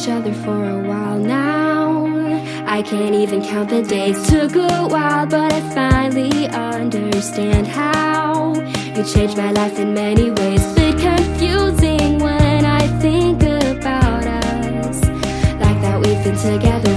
each other for a while now. I can't even count the days. Took a while, but I finally understand how you changed my life in many ways. Bit confusing when I think about us, like that we've been together